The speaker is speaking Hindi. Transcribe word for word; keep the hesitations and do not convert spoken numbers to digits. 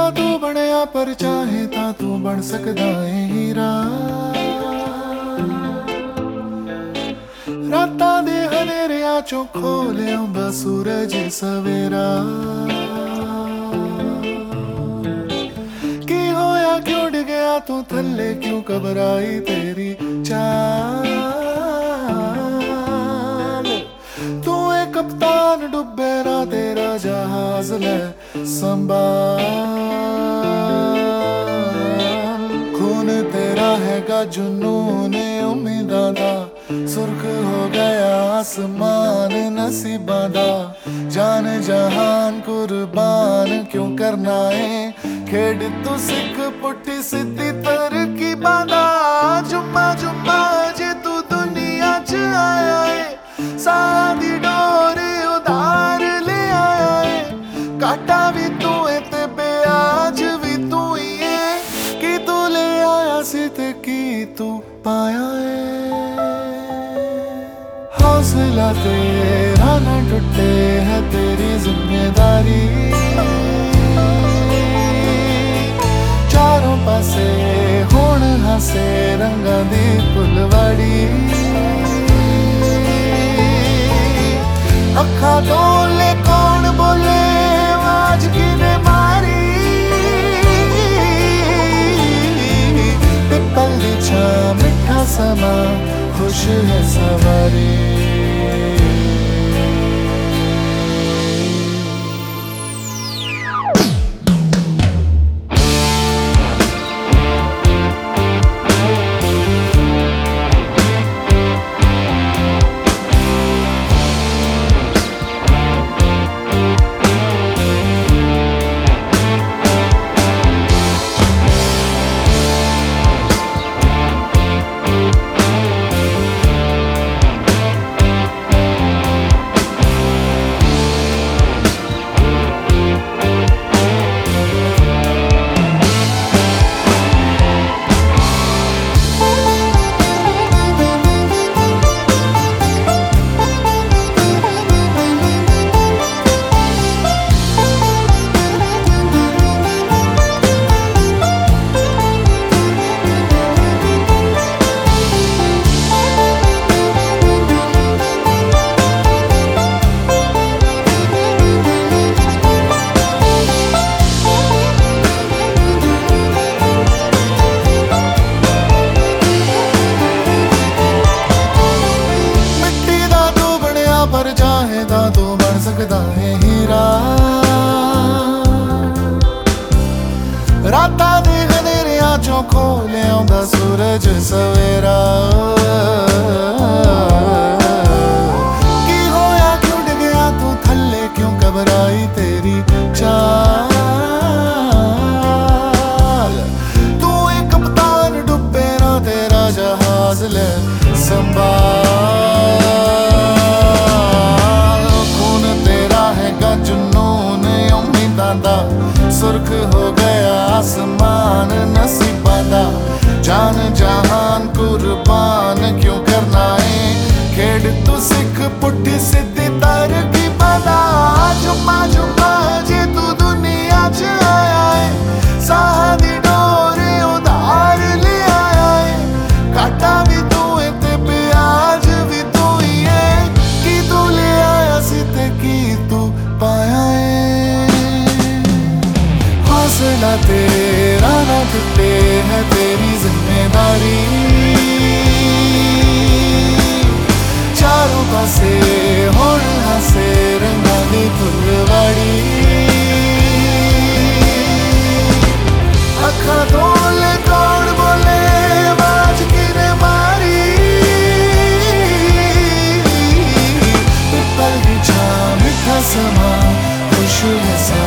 तू ਬਣਿਆ पर चाहे ਤਾਂ ਤੂੰ ਬਣ ਸਕਦਾ ਏ ਹੀਰਾ। ਰਾਤਾਂ ਦੇ ਹਨੇਰਿਆਂ ਚੋਂ ਖੋ ਲਿਆਉਂਦਾ ਸੂਰਜ ਸਵੇਰਾ। ਕੀ ਹੋਇਆ ਕਿਉਂ ਡਿੱਗਿਆ ਤੂੰ ਥੱਲੇ ਕਿਉਂ ਘਬਰਾਈ ਤੇਰੀ ਚਾਲ। ਤੂੰ ਏ ਕਪਤਾਨ ਡੁੱਬੇ ਨਾ तेरा जहाज ले संभाल। खून तेरा हैगा जुनून उम्मीदां दा सुर्ख हो गया आसमान नसीबां दा। जान जहान कुर्बान क्यों करना है खेड तू सिख पुट्ठी सीधी तरकीबां दा। जुम्मा जुम्मा जे तू दुनिया च आया है साह दी डोर उधार काटा भी तू है ते ब्याज भी तू ही है। कि तू ले आया सी ते की तू पाया है। हौसला तेरा न टूटे है तेरी जिम्मेदारी। चारों पासे हुण हसे रंगा दी फुलवाड़ी। अखा तो ले कौन बोले आज किने मारी। पिपल दी छां मिठा समा खुश है सवारी। पर चाहे ता तू बन सकदा है हीरा। रातां दे हनेरियां चों खो लिआउंदा सूरज सवेरा। की होया क्यों डिग्गिया तू थल्ले क्यों घबराई तेरी चाल। तू एक कप्तान डुब्बे ना तेरा जहाज ले संभाल। सुर्ख हो गया आसमान नसीबां दा। जान जहान कुर्बान क्यों करना है खेड तू सिख पुट्ठी सीधी तरकीबां दा। जुम्मा जुम्मा जे तू दुनिया च आया है साह दी डोर उधार ले आया है। काटा भी तू है ते ब्याज भी तू ही है। कि तू ले आया सी ते की तू पाया है। हौसला तेरा न टूटे है तेरी जिम्मेदारी। चारों पासे हुण हसे रंगा दी फुलवाड़ी। अखा तो ले कौन बोले आवाज किने मारी। पिपल दी छां मिठा समा खुश है।